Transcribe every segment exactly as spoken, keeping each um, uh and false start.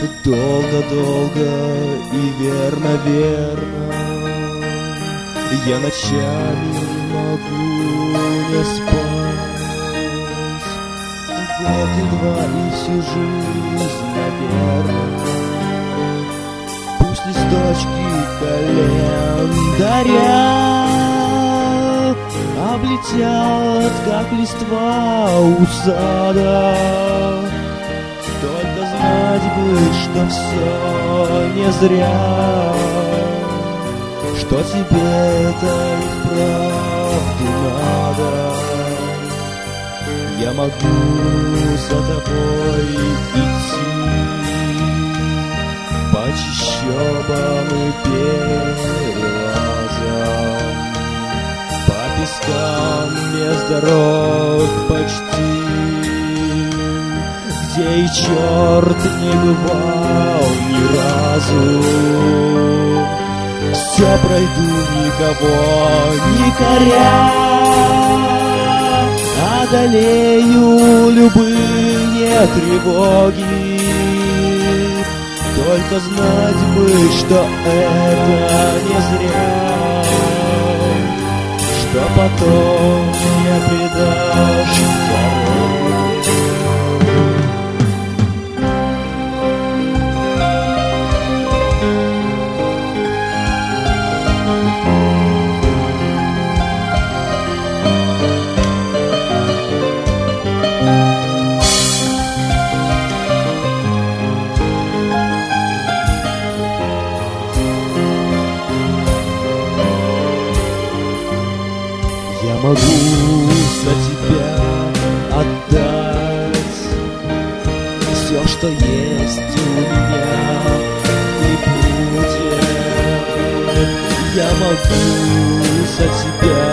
Долго-долго и верно-верно я ночами могу не спать. Год и два и всю жизнь, наверное. Пусть листочки календаря облетят, как листва у сада. Только знать бы, что все не зря, что тебе это и вправду надо. Я могу за тобой идти по чащобам и перелазам, по пескам без дорог почти, где и черт не бывал ни разу. Все пройду, никого не коря, одолею любые тревоги. Только знать бы, что это не зря, что потом не предашь дороги. Я могу за тебя отдать все, что есть у меня и будет. Я могу за тебя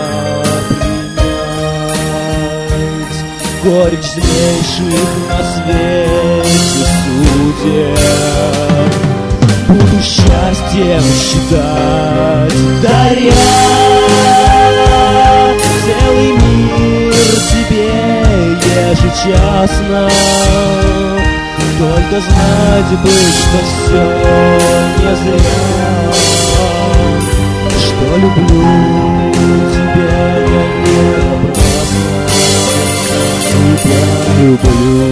принять горечь злейших на свете судеб. Буду счастьем считать, даря целый мир тебе ежечасно. Только знать бы, что все не зря, что люблю тебя я не напрасно, тебя люблю.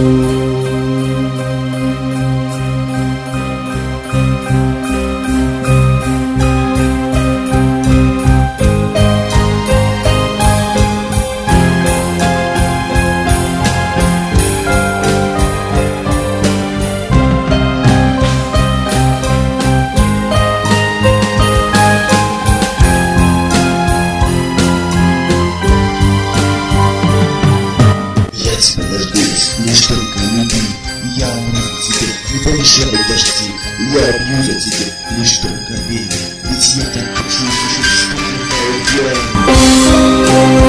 Лишь только люби, я умру тебе, не помешай дожди. Я бью за тебя, лишь только верь, ведь я так хочу, что ты